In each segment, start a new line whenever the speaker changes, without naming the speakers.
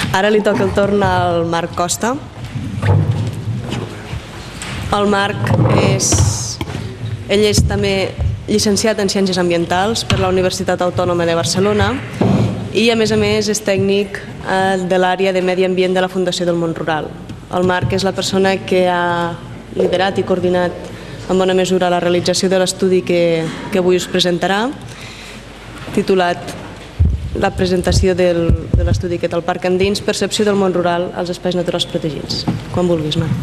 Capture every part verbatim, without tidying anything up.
Ara li toca el torn al Marc Costa. El Marc és... Ell és també llicenciat en Ciències Ambientals per la Universitat Autònoma de Barcelona i, a més a més, és tècnic de l'àrea de Medi Ambient de la Fundació del Món Rural. El Marc és la persona que ha liderat i coordinat en bona mesura la realització de l'estudi que, que avui us presentarà, titulat La presentació del, de l'estudi que té el Parc Endins, percepció del món rural als espais naturals protegits. Quan vulguis, Marc.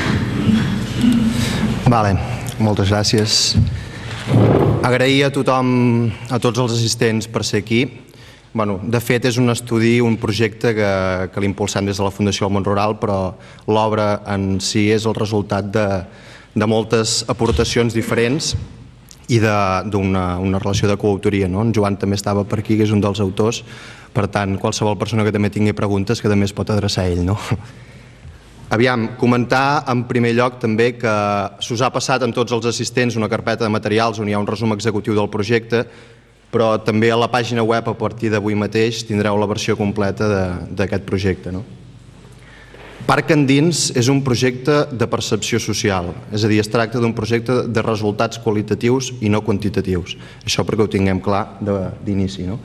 Vale, moltes gràcies. Agrair a tothom, a tots els assistents per ser aquí. Bueno, de fet, és un estudi, un projecte que, que l'impulsem des de la Fundació del Món Rural, però l'obra en si és el resultat de, de moltes aportacions diferents i d'una una relació de coautoria. No? En Joan també estava per aquí, que és un dels autors, per tant, qualsevol persona que també tingui preguntes que també es pot adreçar a ell. No? Aviam, comentar en primer lloc també que s'us ha passat en tots els assistents una carpeta de materials on hi ha un resum executiu del projecte, però també a la pàgina web a partir d'avui mateix tindreu la versió completa d'aquest projecte. No? Parc Endins és un projecte de percepció social, és a dir, es tracta d'un projecte de resultats qualitatius i no quantitatius. Això perquè ho tinguem clar d'inici. No?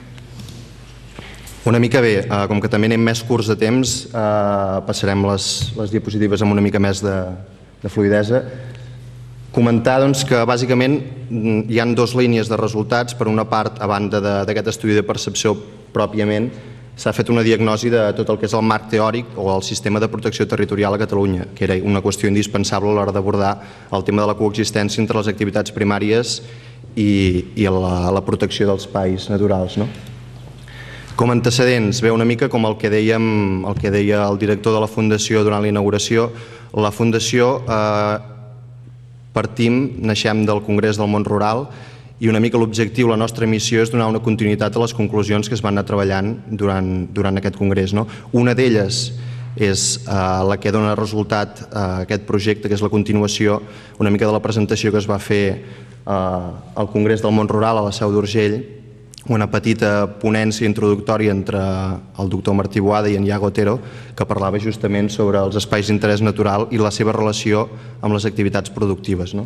Una mica bé, com que també anem més curts de temps, passarem les, les diapositives amb una mica més de, de fluïdesa. Comentar doncs, que bàsicament hi ha dues línies de resultats. Per una part, a banda d'aquest estudi de percepció pròpiament, s'ha fet una diagnosi de tot el que és el marc teòric o el sistema de protecció territorial a Catalunya, que era una qüestió indispensable a l'hora d'abordar el tema de la coexistència entre les activitats primàries i, i la, la protecció dels espais naturals. No? Com a antecedents, ve una mica com el que, dèiem, el que deia el director de la Fundació durant la inauguració. La Fundació eh, partim, naixem del Congrés del Món Rural, i una mica l'objectiu, la nostra missió és donar una continuïtat a les conclusions que es van anar treballant durant, durant aquest congrés. No? Una d'elles és eh, la que dona resultat a aquest projecte, que és la continuació una mica de la presentació que es va fer eh, al Congrés del Món Rural a la Seu d'Urgell, una petita ponència introductòria entre el doctor Martí Boada i en Iago Otero, que parlava justament sobre els espais d'interès natural i la seva relació amb les activitats productives. No?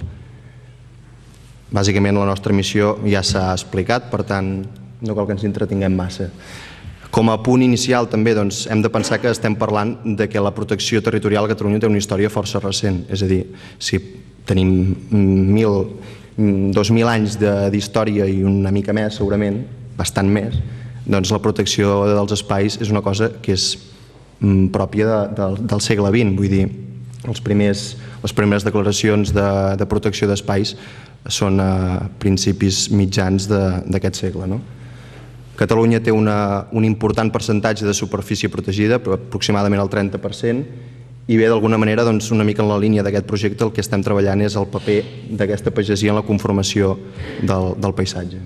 Bàsicament la nostra missió ja s'ha explicat, per tant no cal que ens entretinguem massa. Com a punt inicial també doncs, hem de pensar que estem parlant de que la protecció territorial a Catalunya té una història força recent, és a dir, si tenim mil, dos mil anys d'història i una mica més segurament, bastant més, doncs la protecció dels espais és una cosa que és pròpia de, de, del segle vint, vull dir, els primers, les primeres declaracions de, de protecció d'espais són a principis mitjans d'aquest segle. No? Catalunya té una, un important percentatge de superfície protegida, aproximadament el trenta per cent, i bé, d'alguna manera, doncs, una mica en la línia d'aquest projecte el que estem treballant és el paper d'aquesta pagesia en la conformació del, del paisatge.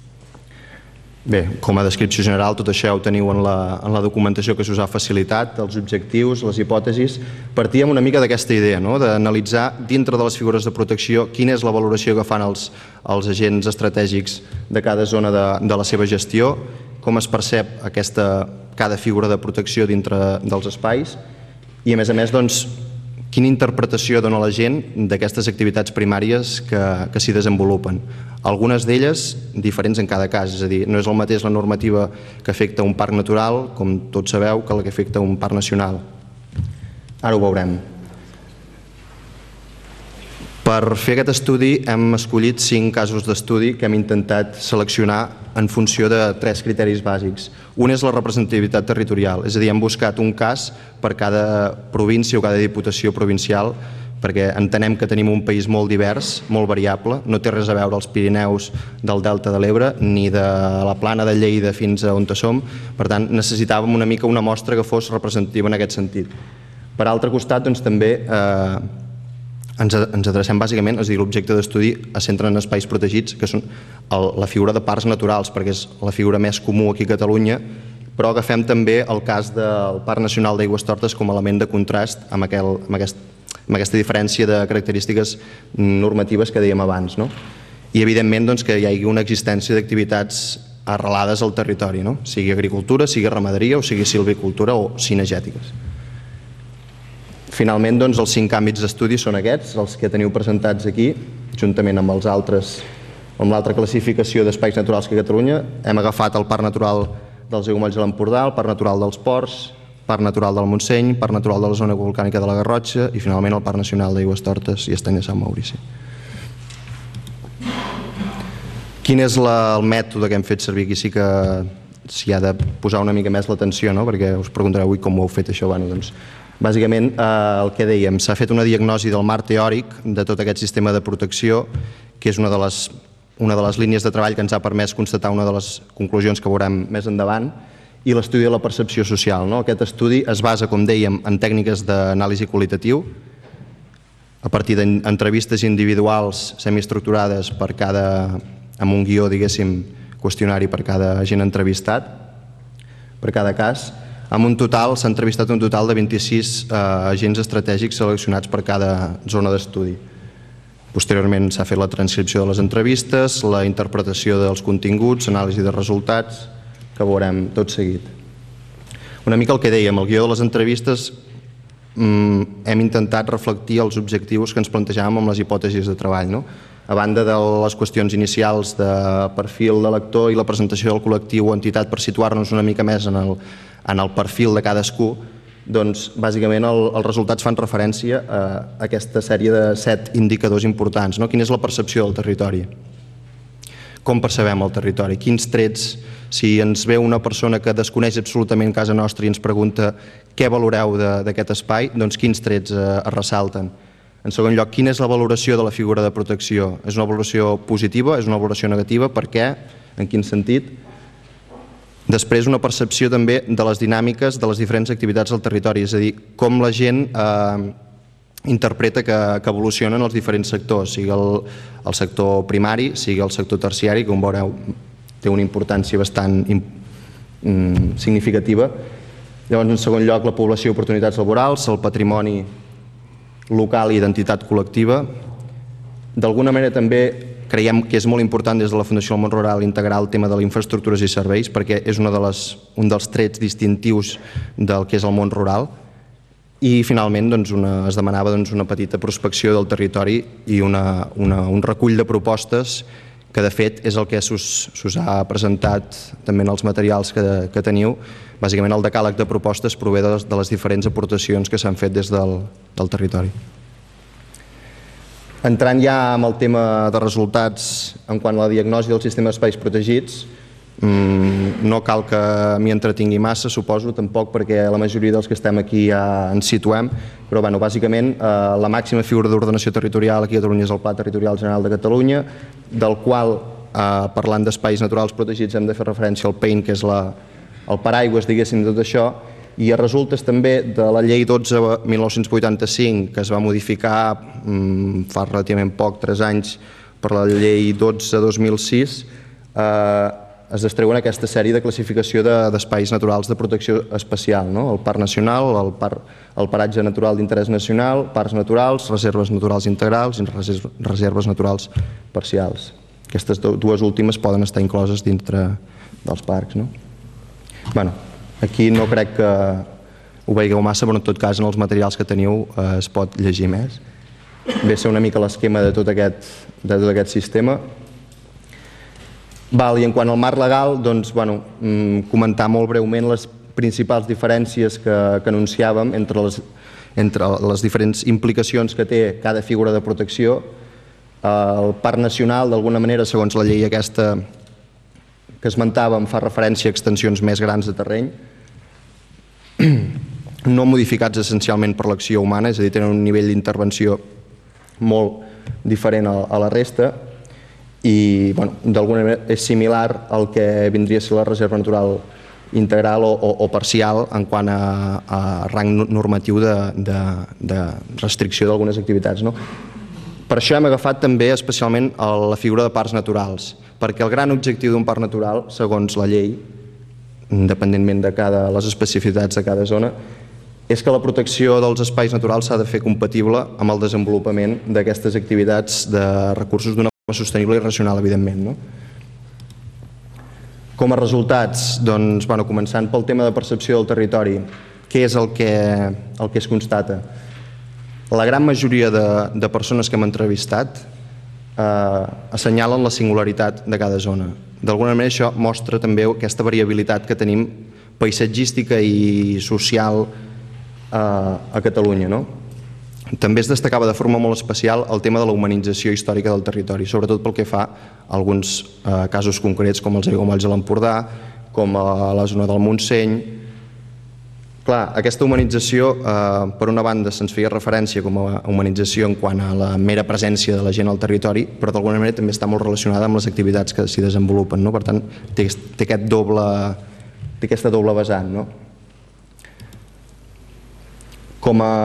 Bé, com a descripció general, tot això ho teniu en la, en la documentació que s'us ha facilitat, els objectius, les hipòtesis. Partíem una mica d'aquesta idea, no? D'analitzar dintre de les figures de protecció quina és la valoració que fan els, els agents estratègics de cada zona de, de la seva gestió, com es percep aquesta, cada figura de protecció dintre dels espais i, a més a més, doncs, quina interpretació dona la gent d'aquestes activitats primàries que, que s'hi desenvolupen. Algunes d'elles diferents en cada cas, és a dir, no és el mateix la normativa que afecta un parc natural, com tots sabeu, que la que afecta un parc nacional. Ara ho veurem. Per fer aquest estudi hem escollit cinc casos d'estudi que hem intentat seleccionar en funció de tres criteris bàsics. Un és la representativitat territorial, és a dir, hem buscat un cas per cada província o cada diputació provincial, perquè entenem que tenim un país molt divers, molt variable, no té res a veure els Pirineus del Delta de l'Ebre ni de la Plana de Lleida fins a on som, per tant necessitàvem una mica una mostra que fos representativa en aquest sentit. Per altre costat, doncs, també eh, ens, ens adrecem bàsicament, és a dir, l'objecte d'estudi es centra en espais protegits, que són el, la figura de parcs naturals, perquè és la figura més comú aquí a Catalunya, però agafem també el cas del Parc Nacional d'Aigüestortes com a element de contrast amb, aquel, amb, aquest, amb aquesta diferència de característiques normatives que dèiem abans. No? I evidentment doncs, que hi hagi una existència d'activitats arrelades al territori, no? Sigui agricultura, sigui ramaderia o sigui silvicultura o cinegètiques. Finalment, doncs, els cinc àmbits d'estudi són aquests, els que teniu presentats aquí, juntament amb els altres, amb l'altra classificació d'espais naturals que a Catalunya. Hem agafat el Parc Natural dels Aiguamolls de l'Empordà, el Parc Natural dels Ports, Parc Natural del Montseny, Parc Natural de la Zona Volcànica de la Garrotxa i, finalment, el Parc Nacional d'Aigüestortes i Estany de Sant Maurici. Quin és la, el mètode que hem fet servir? Aquí sí que s'hi ha de posar una mica més l'atenció, no? Perquè us preguntareu avui com ho heu fet això. Bueno, doncs, bàsicament, eh, el que dèiem, s'ha fet una diagnosi del marc teòric de tot aquest sistema de protecció, que és una de les, una de les línies de treball que ens ha permès constatar una de les conclusions que veurem més endavant, i l'estudi de la percepció social. No? Aquest estudi es basa, com dèiem, en tècniques d'anàlisi qualitatiu, a partir d'entrevistes individuals semiestructurades per cada, amb un guió, diguéssim, qüestionari per cada agent entrevistat, per cada cas. Amb un total, s'ha entrevistat un total de vint-i-sis eh, agents estratègics seleccionats per cada zona d'estudi. Posteriorment s'ha fet la transcripció de les entrevistes, la interpretació dels continguts, anàlisi de resultats, que veurem tot seguit. Una mica el que dèiem, el guió de les entrevistes mm, hem intentat reflectir els objectius que ens plantejàvem amb les hipòtesis de treball, no? A banda de les qüestions inicials de perfil de lector i la presentació del col·lectiu o entitat per situar-nos una mica més en el, en el perfil de cadascú, doncs bàsicament el, els resultats fan referència a aquesta sèrie de set indicadors importants. No? Quina és la percepció del territori? Com percebem el territori? Quins trets, si ens ve una persona que desconeix absolutament casa nostra i ens pregunta què valoreu d'aquest espai, doncs quins trets eh, es ressalten? En segon lloc, quina és la valoració de la figura de protecció? És una valoració positiva? És una valoració negativa? Per què? En quin sentit? Després, una percepció també de les dinàmiques de les diferents activitats del territori, és a dir, com la gent eh, interpreta que, que evolucionen els diferents sectors, sigui el, el sector primari, sigui el sector terciari, que com veureu té una importància bastant mm, significativa. Llavors, en segon lloc, la població i oportunitats laborals, el patrimoni local i identitat col·lectiva. D'alguna manera també creiem que és molt important des de la Fundació del Món Rural integrar el tema de les infraestructures i serveis, perquè és una de les, un dels trets distintius del que és el món rural. I finalment doncs, una, es demanava doncs, una petita prospecció del territori i una, una, un recull de propostes que de fet és el que s'us ha presentat també en els materials que, que teniu. Bàsicament el decàleg de propostes prové de les, de les diferents aportacions que s'han fet des del, del territori. Entrant ja amb el tema de resultats en quant a la diagnosi del sistema d'espais protegits, no cal que m'hi entretingui massa, suposo, tampoc perquè la majoria dels que estem aquí ja ens situem, però bueno, bàsicament la màxima figura d'ordenació territorial aquí a Catalunya és el Pla Territorial General de Catalunya, del qual, parlant d'espais naturals protegits, hem de fer referència al P E I N, que és la, el paraigües, diguéssim, de tot això, i a resultes també de la llei dotze mil nou-cents vuitanta-cinc, que es va modificar mmm, fa relativament poc, tres anys, per la llei dotze dos mil sis, eh, es destreuen aquesta sèrie de classificació d'espais naturals de protecció especial, no? El Parc Nacional, el, par, el Paratge Natural d'Interès Nacional, Parcs Naturals, Reserves Naturals Integrals i Reserves Naturals Parcials. Aquestes dues últimes poden estar incloses dintre dels parcs, no? Bueno, aquí no crec que ho veieu massa, però en tot cas en els materials que teniu eh, es pot llegir més. Ve a ser una mica l'esquema de tot aquest, de tot aquest sistema. Val, i en quant al marc legal, doncs, bueno, comentar molt breument les principals diferències que, que anunciàvem entre les, entre les diferents implicacions que té cada figura de protecció. El Parc Nacional, d'alguna manera, segons la llei aquesta que esmentàvem, fa referència a extensions més grans de terreny, no modificats essencialment per l'acció humana, és a dir, tenen un nivell d'intervenció molt diferent a, a la resta, i bueno, d'alguna manera és similar al que vindria a ser la reserva natural integral o, o, o parcial en quant a, a rang normatiu de, de, de restricció d'algunes activitats, no? Per això hem agafat també especialment la figura de parcs naturals, perquè el gran objectiu d'un parc natural, segons la llei, independentment de cada, les especificitats de cada zona, és que la protecció dels espais naturals s'ha de fer compatible amb el desenvolupament d'aquestes activitats de recursos d'una forma sostenible i racional, evidentment, no? Com a resultats, doncs, bueno, començant pel tema de percepció del territori, què és el que, el que es constata? La gran majoria de, de persones que hem entrevistat eh, assenyalen la singularitat de cada zona. D'alguna manera això mostra també aquesta variabilitat que tenim paisatgística i social eh, a Catalunya, no? També es destacava de forma molt especial el tema de la humanització històrica del territori, sobretot pel que fa a alguns eh, casos concrets com els aiguamolls de l'Empordà, com a la zona del Montseny. Clar, aquesta humanització, eh, per una banda, se'ns feia referència com a humanització en quant a la mera presència de la gent al territori, però d'alguna manera també està molt relacionada amb les activitats que s'hi desenvolupen, no? Per tant, té, té, aquest doble, té aquesta doble vessant, no? Com a...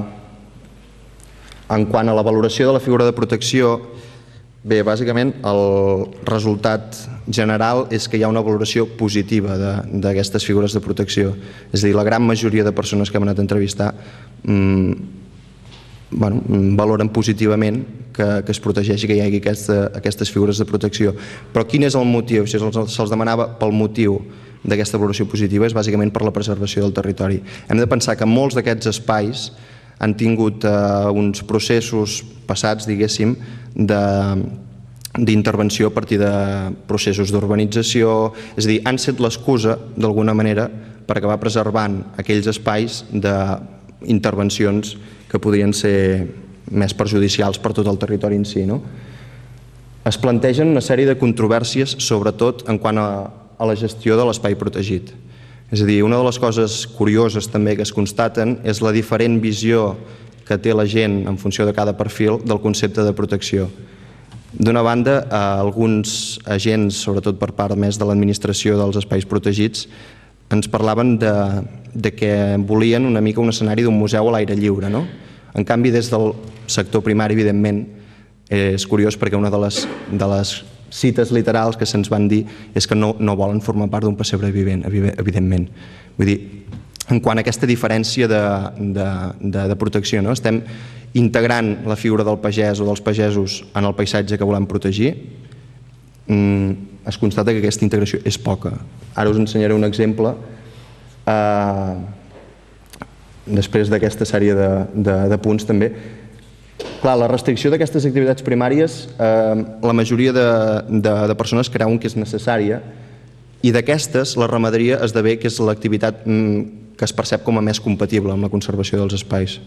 En quant a la valoració de la figura de protecció, bé, bàsicament el resultat general és que hi ha una valoració positiva d'aquestes figures de protecció. És a dir, la gran majoria de persones que hem anat a entrevistar mmm, bueno, valoren positivament que, que es protegeixi, que hi hagi aquesta, aquestes figures de protecció. Però quin és el motiu? Si se'ls se demanava pel motiu d'aquesta valoració positiva, és bàsicament per la preservació del territori. Hem de pensar que molts d'aquests espais han tingut eh, uns processos passats, diguéssim, d'intervenció a partir de processos d'urbanització, és a dir, han set l'excusa, d'alguna manera, per acabar preservant aquells espais d'intervencions que podrien ser més perjudicials per tot el territori en si, no? Es plantegen una sèrie de controvèrsies, sobretot en quant a, a la gestió de l'espai protegit. És a dir, una de les coses curioses també que es constaten és la diferent visió que té la gent en funció de cada perfil del concepte de protecció. D'una banda, alguns agents, sobretot per part més de l'administració dels espais protegits, ens parlaven de, de que volien una mica un escenari d'un museu a l'aire lliure, no? En canvi, des del sector primari, evidentment, és curiós perquè una de les, de les cites literals que se'ns van dir és que no, no volen formar part d'un pessebre vivent, evidentment. Vull dir, en quant a aquesta diferència de, de, de, de protecció, no? Estem integrant la figura del pagès o dels pagesos en el paisatge que volem protegir. Mm, es constata que aquesta integració és poca. Ara us ensenyaré un exemple eh, després d'aquesta sèrie de, de, de punts també. Clar, la restricció d'aquestes activitats primàries, eh, la majoria de, de, de persones creuen que és necessària i d'aquestes la ramaderia esdevé que és l'activitat mm, que es percep com a més compatible amb la conservació dels espais.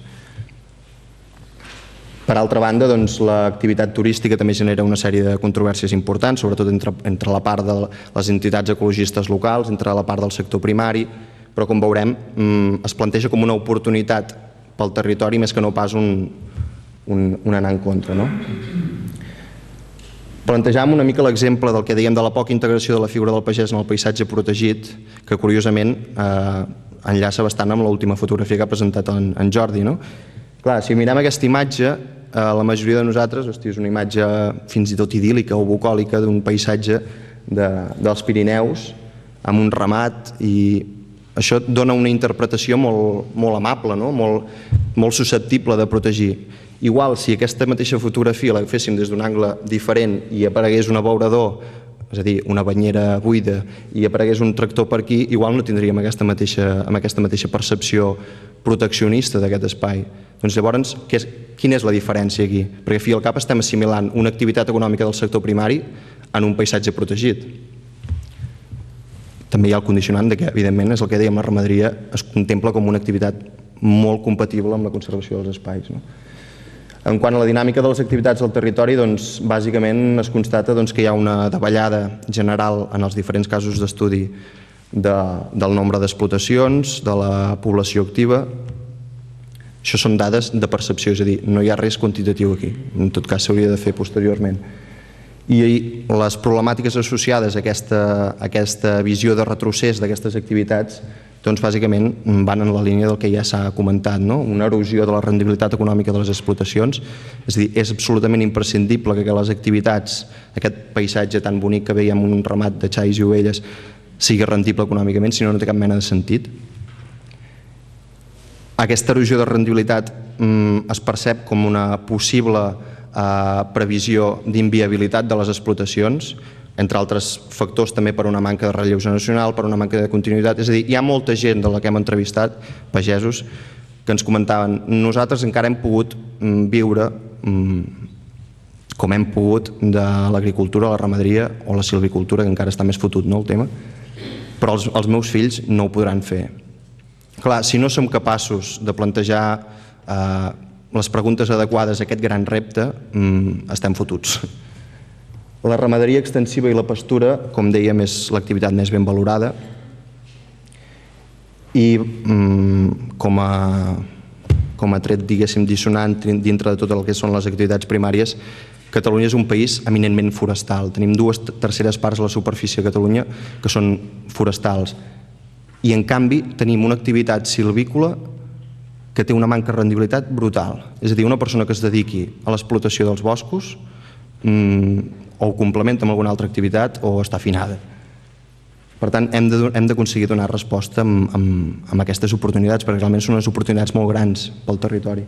Per altra banda, doncs, l'activitat turística també genera una sèrie de controvèrsies importants, sobretot entre, entre la part de les entitats ecologistes locals, entre la part del sector primari, però com veurem mm, es planteja com una oportunitat pel territori més que no pas un Un, un anar en contra, no? Plantejàvem una mica l'exemple del que dèiem de la poca integració de la figura del pagès en el paisatge protegit, que curiosament eh, enllaça bastant amb l'última fotografia que ha presentat en, en Jordi, no? Clar, si mirem aquesta imatge, eh, la majoria de nosaltres, hosti, és una imatge fins i tot idíl·lica o bucòlica d'un paisatge de, dels Pirineus amb un ramat, i això dona una interpretació molt, molt amable, no? molt, molt susceptible de protegir. Igual, si aquesta mateixa fotografia la féssim des d'un angle diferent i aparegués un abeurador, és a dir, una banyera buida, i aparegués un tractor per aquí, igual no tindríem aquesta mateixa, amb aquesta mateixa percepció proteccionista d'aquest espai. Doncs llavors, què és, quina és la diferència aquí? Perquè al fi i al cap estem assimilant una activitat econòmica del sector primari en un paisatge protegit. També hi ha el condicionant de que, evidentment, és el que dèiem, la ramaderia es contempla com una activitat molt compatible amb la conservació dels espais, no? En quant a la dinàmica de les activitats del territori, doncs, bàsicament es constata doncs, que hi ha una davallada general en els diferents casos d'estudi de, del nombre d'explotacions, de la població activa. Això són dades de percepció, és a dir, no hi ha res quantitatiu aquí. En tot cas, s'hauria de fer posteriorment. I les problemàtiques associades a aquesta, a aquesta visió de retrocés d'aquestes activitats doncs bàsicament van en la línia del que ja s'ha comentat, no? Una erosió de la rendibilitat econòmica de les explotacions. És a dir, és absolutament imprescindible que les activitats, aquest paisatge tan bonic que veiem, un ramat de xais i ovelles, sigui rendible econòmicament, si no, no té cap mena de sentit. Aquesta erosió de rendibilitat mm, es percep com una possible eh, previsió d'inviabilitat de les explotacions. entre altres factors també per una manca de relleu generacional, per una manca de continuïtat. És a dir, hi ha molta gent de la que hem entrevistat, pagesos, que ens comentaven: nosaltres encara hem pogut viure com hem pogut de l'agricultura, la ramaderia o la silvicultura, que encara està més fotut, no, el tema, però els, els meus fills no ho podran fer. Clar, si no som capaços de plantejar eh, les preguntes adequades a aquest gran repte, mm, estem fotuts. La ramaderia extensiva i la pastura, com dèiem, és l'activitat més ben valorada i mm, com, a, com a tret, diguéssim, dissonant dintre de tot el que són les activitats primàries, Catalunya és un país eminentment forestal. Tenim dues terceres parts de la superfície de Catalunya que són forestals i, en canvi, tenim una activitat silvícola que té una manca de rendibilitat brutal. És a dir, una persona que es dediqui a l'explotació dels boscos mmm, o ho complementa amb alguna altra activitat o està afinada. Per tant, hem d'aconseguir donar resposta amb, amb, amb aquestes oportunitats, perquè realment són unes oportunitats molt grans pel territori.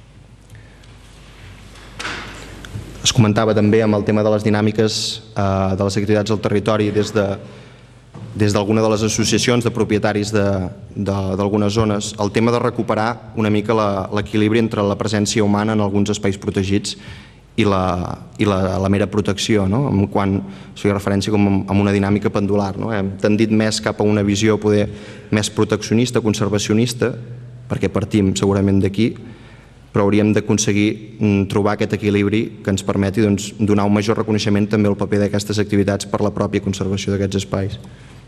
Es comentava també amb el tema de les dinàmiques eh, de les activitats al territori des de des d'alguna de les associacions de propietaris d'algunes zones, el tema de recuperar una mica l'equilibri entre la presència humana en alguns espais protegits i la, i la, la mera protecció, no? Quan es feia referència com a una dinàmica pendular. No? Hem tendit més cap a una visió poder més proteccionista, conservacionista, perquè partim segurament d'aquí, però hauríem d'aconseguir trobar aquest equilibri que ens permeti doncs, donar un major reconeixement també al paper d'aquestes activitats per la pròpia conservació d'aquests espais.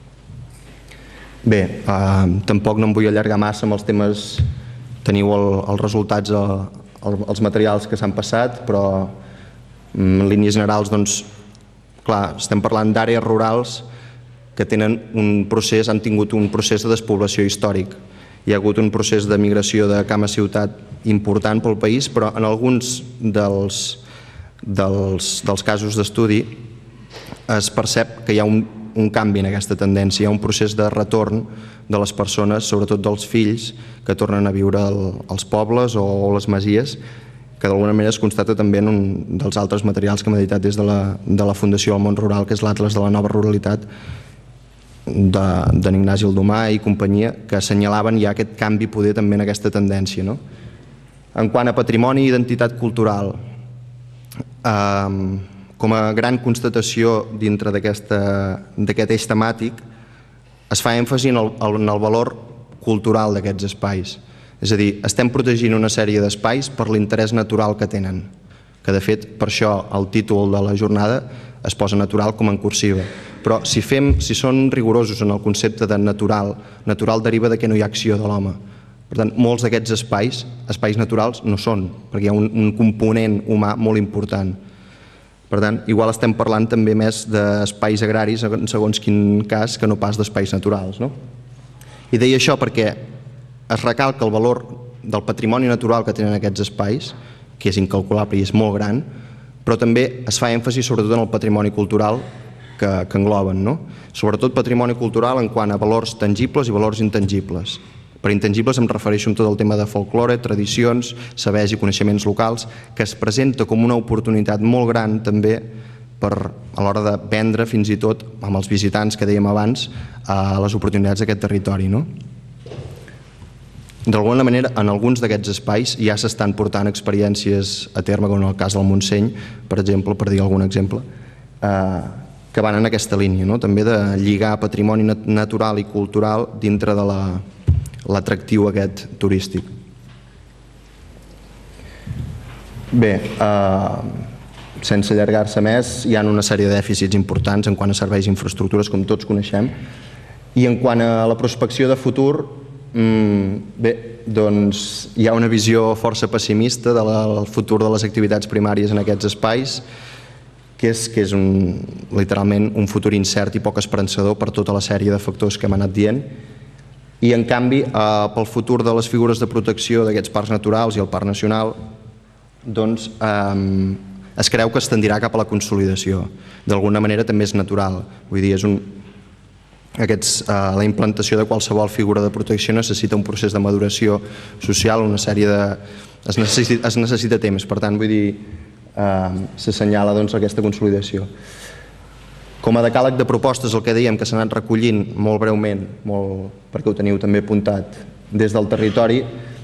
Bé, eh, tampoc no em vull allargar massa amb els temes, teniu el, els resultats, el, els materials que s'han passat, però en línies generals, doncs, clar, estem parlant d'àrees rurals que tenen un procés, han tingut un procés de despoblació històric. Hi ha hagut un procés de migració de camp a ciutat important pel país, però en alguns dels, dels, dels casos d'estudi es percep que hi ha un, un canvi en aquesta tendència, hi ha un procés de retorn de les persones, sobretot dels fills, que tornen a viure el, als pobles o les masies, que d'alguna manera es constata també en un dels altres materials que hem editat des de la, de la Fundació del Món Rural, que és l'Atles de la Nova Ruralitat, d'en Ignasi Aldomà i companyia, que assenyalaven ja aquest canvi poder també en aquesta tendència. No? En quant a patrimoni i identitat cultural, eh, com a gran constatació dintre d'aquest eix temàtic, es fa èmfasi en el, en el valor cultural d'aquests espais. És a dir, estem protegint una sèrie d'espais per l'interès natural que tenen, que de fet per això el títol de la jornada es posa natural com en cursiva. Però si, fem, si són rigorosos en el concepte de natural, natural deriva de que no hi ha acció de l'home. Per tant, molts d'aquests espais, espais naturals, no són, perquè hi ha un, un component humà molt important. Per tant, igual estem parlant també més d'espais agraris, en segons quin cas, que no pas d'espais naturals. No? I deia això perquè es recalca el valor del patrimoni natural que tenen aquests espais, que és incalculable i és molt gran, però també es fa èmfasi sobretot en el patrimoni cultural que, que engloben, no? Sobretot patrimoni cultural en quant a valors tangibles i valors intangibles. Per intangibles em refereixo a tot el tema de folklore, tradicions, sabers i coneixements locals, que es presenta com una oportunitat molt gran també per, a l'hora de vendre fins i tot amb els visitants que dèiem abans a les oportunitats d'aquest territori. No? D'alguna manera, en alguns d'aquests espais ja s'estan portant experiències a terme, com en el cas del Montseny, per exemple, per dir algun exemple, eh, que van en aquesta línia, no? També de lligar patrimoni natural i cultural dintre de l'atractiu aquest turístic. Bé, eh, sense allargar-se més, hi ha una sèrie de dèficits importants en quant a serveis i infraestructures, com tots coneixem, i en quant a la prospecció de futur, bé, doncs hi ha una visió força pessimista del futur de les activitats primàries en aquests espais, que és, que és un, literalment un futur incert i poc esperançador per tota la sèrie de factors que hem anat dient. I en canvi, eh, pel futur de les figures de protecció d'aquests parcs naturals i el Parc Nacional, doncs eh, es creu que es tendirà cap a la consolidació. D'alguna manera també és natural. Vull dir, és un, Aquests, eh, la implantació de qualsevol figura de protecció necessita un procés de maduració social, una sèrie de... Es necessita, es necessita temps, per tant, vull dir, eh, s'assenyala doncs, aquesta consolidació. Com a decàleg de propostes, el que dèiem, que s'ha anat recollint molt breument, molt, perquè ho teniu també apuntat des del territori,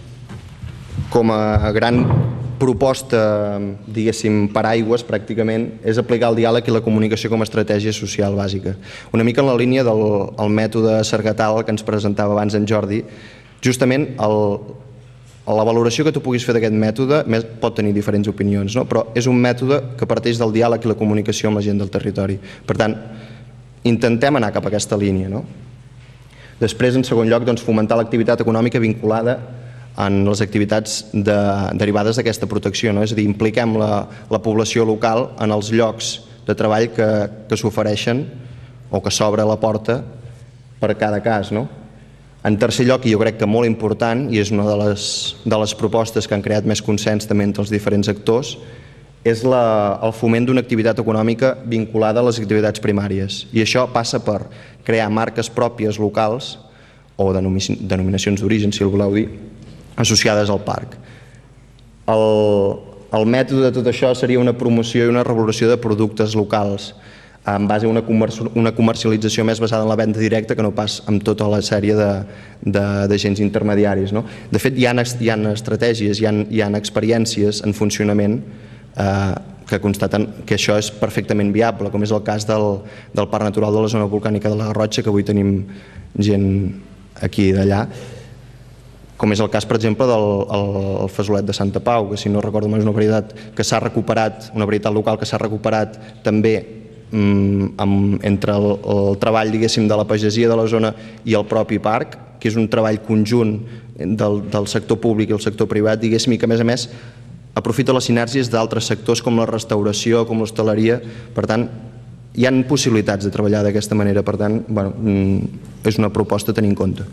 com a gran proposta, diguéssim, paraigües, pràcticament, és aplicar el diàleg i la comunicació com a estratègia social bàsica. Una mica en la línia del el mètode Sargatal que ens presentava abans en Jordi. Justament el, la valoració que tu puguis fer d'aquest mètode pot tenir diferents opinions, no? Però és un mètode que parteix del diàleg i la comunicació amb la gent del territori. Per tant, intentem anar cap a aquesta línia, no? Després, en segon lloc, doncs, fomentar l'activitat econòmica vinculada en les activitats de, derivades d'aquesta protecció, no? És a dir, impliquem la, la població local en els llocs de treball que, que s'ofereixen o que s'obre la porta per cada cas, no? En tercer lloc, i jo crec que molt important, i és una de les, de les propostes que han creat més consens també entre els diferents actors, és la, el foment d'una activitat econòmica vinculada a les activitats primàries. I això passa per crear marques pròpies locals o denominacions d'origen, si el voleu dir, associades al parc. El, el mètode de tot això seria una promoció i una revaloració de productes locals en base a una, comerci una comercialització més basada en la venda directa que no pas amb tota la sèrie d'agents intermediaris, no? De fet, hi ha, hi ha estratègies, hi ha, hi ha experiències en funcionament eh, que constaten que això és perfectament viable, com és el cas del, del Parc Natural de la Zona Volcànica de la Garrotxa, que avui tenim gent aquí i d'allà, com és el cas, per exemple, del el, el Fesolet de Santa Pau, que si no recordo més és una varietat que s'ha recuperat, una varietat local que s'ha recuperat també mm, amb, entre el, el treball, diguéssim, de la pagesia de la zona i el propi parc, que és un treball conjunt del, del sector públic i el sector privat, diguéssim, i que a més a més aprofita les sinergies d'altres sectors com la restauració, com l'hostaleria. Per tant, hi ha possibilitats de treballar d'aquesta manera, per tant, bueno, és una proposta a tenir en compte.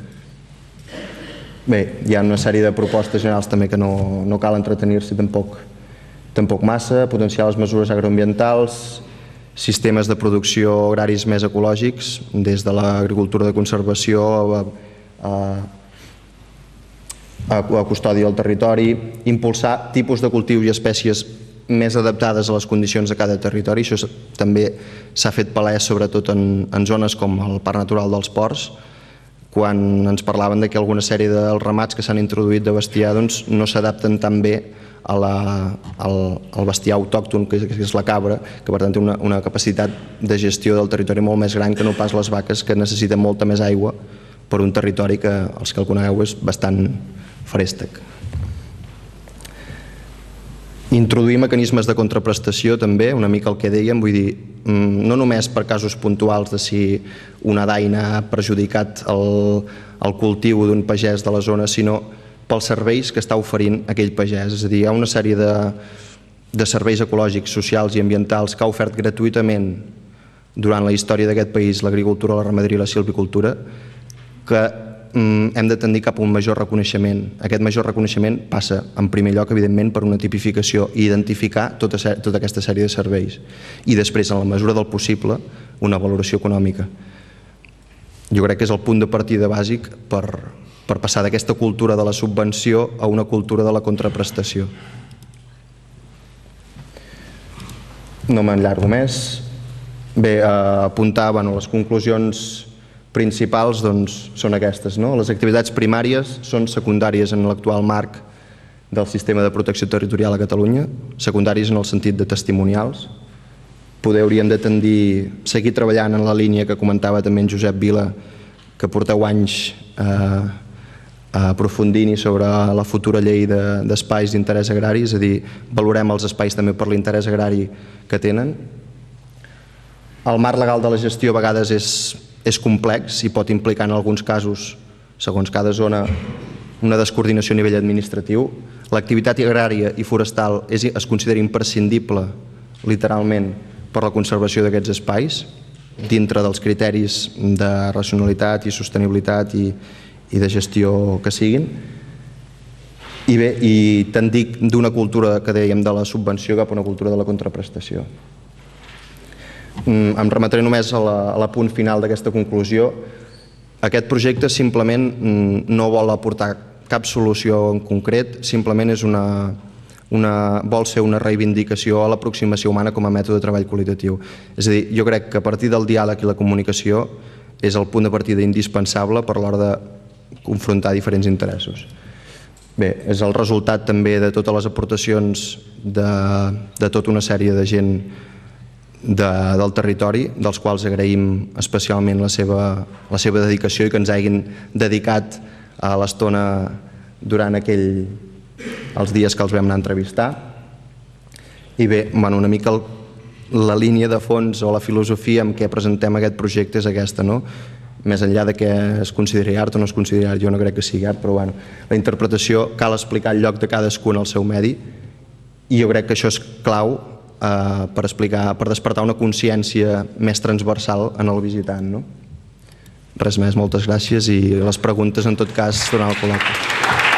Bé, hi ha una sèrie de propostes generals també que no, no cal entretenir-s'hi tampoc, tampoc massa, potenciar les mesures agroambientals, sistemes de producció agraris més ecològics, des de l'agricultura de conservació a, a, a custòdia del territori, impulsar tipus de cultius i espècies més adaptades a les condicions de cada territori. Això també s'ha fet palès sobretot en, en zones com el Parc Natural dels Ports, quan ens parlaven que alguna sèrie dels ramats que s'han introduït de bestiar doncs, no s'adapten tan bé a la, al, al bestiar autòcton, que és, que és la cabra, que per tant té una, una capacitat de gestió del territori molt més gran que no pas les vaques, que necessiten molta més aigua per un territori que, els que el conegueu, és bastant feréstec. Introduir mecanismes de contraprestació també, una mica el que dèiem, vull dir, no només per casos puntuals de si una daina ha perjudicat el, el cultiu d'un pagès de la zona, sinó pels serveis que està oferint aquell pagès. És a dir, hi ha una sèrie de, de serveis ecològics, socials i ambientals que ha ofert gratuïtament durant la història d'aquest país l'agricultura, la ramaderia i la silvicultura, que hem de tendir cap a un major reconeixement. Aquest major reconeixement passa, en primer lloc, evidentment, per una tipificació i identificar tota, tota aquesta sèrie de serveis. I després, en la mesura del possible, una valoració econòmica. Jo crec que és el punt de partida bàsic per, per passar d'aquesta cultura de la subvenció a una cultura de la contraprestació. No m'enllargo més. Bé, apuntar, bueno, les conclusions principals doncs, són aquestes, no? Les activitats primàries són secundàries en l'actual marc del sistema de protecció territorial a Catalunya, secundàries en el sentit de testimonials. Poder hauríem de tendir, seguir treballant en la línia que comentava també en Josep Vila, que porteu anys eh, aprofundint sobre la futura llei d'espais d'interès agrari, és a dir, valorem els espais també per l'interès agrari que tenen. El marc legal de la gestió a vegades és és complex i pot implicar en alguns casos, segons cada zona, una descoordinació a nivell administratiu. L'activitat agrària i forestal és, es considera imprescindible, literalment, per la conservació d'aquests espais, dintre dels criteris de racionalitat i sostenibilitat i, i de gestió que siguin. I bé, i tendir d'una cultura, que dèiem, de la subvenció cap a una cultura de la contraprestació. Em remetré només a l'apunt final d'aquesta conclusió. Aquest projecte simplement no vol aportar cap solució en concret, simplement és una, una, vol ser una reivindicació a l'aproximació humana com a mètode de treball qualitatiu. És a dir, jo crec que a partir del diàleg i la comunicació és el punt de partida indispensable per l'hora de confrontar diferents interessos. Bé, és el resultat també de totes les aportacions de, de tota una sèrie de gent de, del territori, dels quals agraïm especialment la seva, la seva dedicació i que ens hagin dedicat a l'estona durant aquell, els dies que els vam anar a entrevistar. I bé, bueno, una mica el, la línia de fons o la filosofia amb què presentem aquest projecte és aquesta, no? Més enllà de que es consideri art o no es consideri art, jo no crec que sigui art, però bueno, la interpretació cal explicar el lloc de cadascun al seu medi i jo crec que això és clau eh, per explicar, per despertar una consciència més transversal en el visitant, no? Res més, moltes gràcies i les preguntes en tot cas durant el col·loqui.